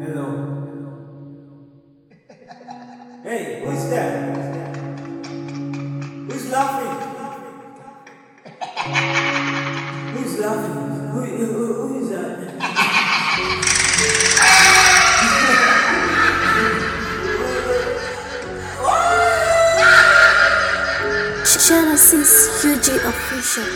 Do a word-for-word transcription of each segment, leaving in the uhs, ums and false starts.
Hello. Hey, who's that? Who's laughing? Who's laughing? Who, who, who is that? Genesis U G Official.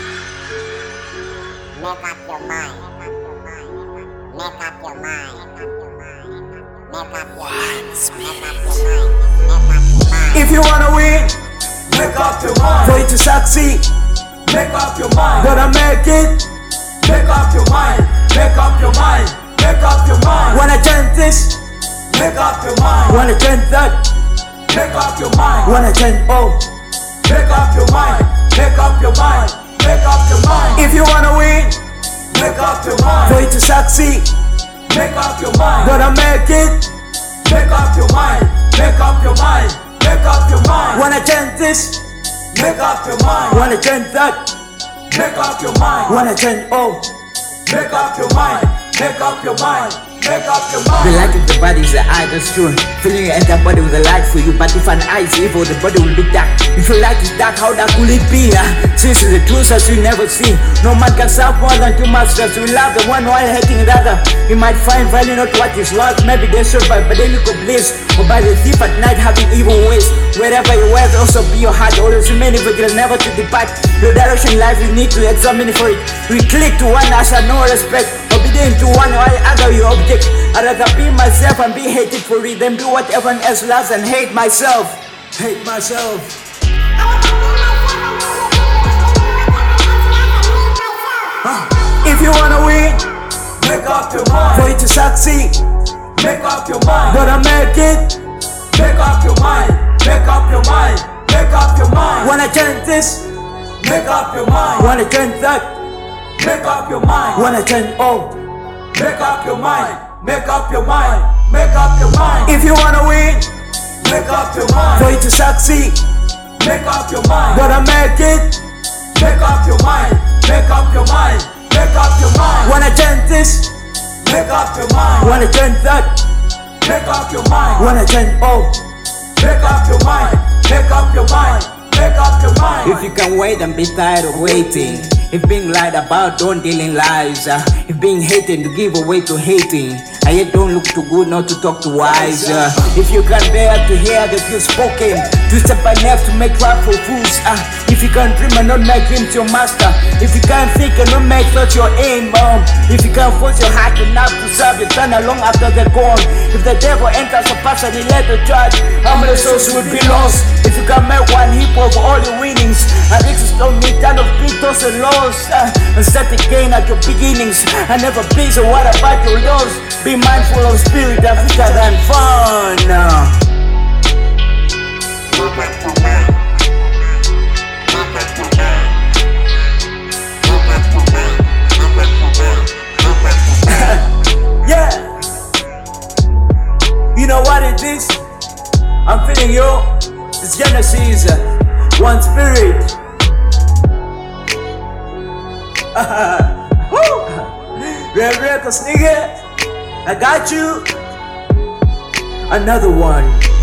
Make up your mind. Make up your mind. Make up your mind. Make up your mind. Make up your mind. If you wanna win, make up your mind. For you to succeed, make up your mind. Gonna make it, make up your mind. Make up your mind. Make up your mind. Wanna change this, make up your mind. Wanna change that, make up your mind. Wanna change oh, make up your mind. Make up your mind. Make up your mind. If you wanna win, make up your mind. For you to succeed, make up your mind. Gonna make it, make up your mind. Make up your mind. Make up your mind. Wanna change this, make up your mind. Wanna change that, make up your mind. Wanna change oh, make up your mind. Make up your mind. Make up your mind. The light of the body is the eye, that's true. Filling your entire body with the light for you. But if an eye is evil, the body will be dark. If your light is dark, how dark will it be? Uh? Since it's the truth as we never see. No man can serve more than two masters. We love the one while hating the other. You might find value not what is lost. Maybe they survive but they look of bliss. Or by the thief at night having evil ways. Wherever you wear, also be your heart. Always remain vigilant, never to depart. Your direction in life you need to examine for it. We click to one as I no respect. Obedient to one while other your object. I'd rather be myself and be hated for it than do what everyone else loves and hate myself. Hate myself. If you wanna win, make up your mind. For you to succeed, make up your mind. Gonna make it, make up your mind. Make up your mind. Make up your mind. Wanna change this, make up your mind. Wanna change that, make up your mind. Wanna change oh, make up your mind. Make up your mind. Make up your mind. If you wanna win, make up your mind. For you to succeed, make up your mind. Gonna make it, make up your mind. Make up your mind. Make up your mind. Wanna change this, make up your mind. Wanna change that, make up your mind. Wanna change oh, make up your mind. Make up your mind. Make up your mind. If you can wait and be tired of waiting. If being lied about, don't deal in lies. uh, If being hated, to give away to hating. And yet don't look too good, not to talk too wise. uh, If you can bear to hear the truth spoken, to step by left to make rap for fools. uh, If you can dream and not make dreams your master. If you can think and not make thoughts your aim. um, If you can force your heart enough to serve you, turn along after they're gone. If the devil enters a person, he let the judge. How many souls would be lost? If you can make one hip hop for all your winnings, and this is don't need ton of beatles and loss. Uh, and start again at your beginnings. I never please so what about your loss? Be mindful of spirit and fitter than fun. uh. Make up your mind. Make up your mind. Make up your mind. Make up your mind. Make up your mind. Yeah. You know what it is? I'm feeling you. It's Genesis. uh, One spirit. Woo! Red Records, nigga. I got you. Another one.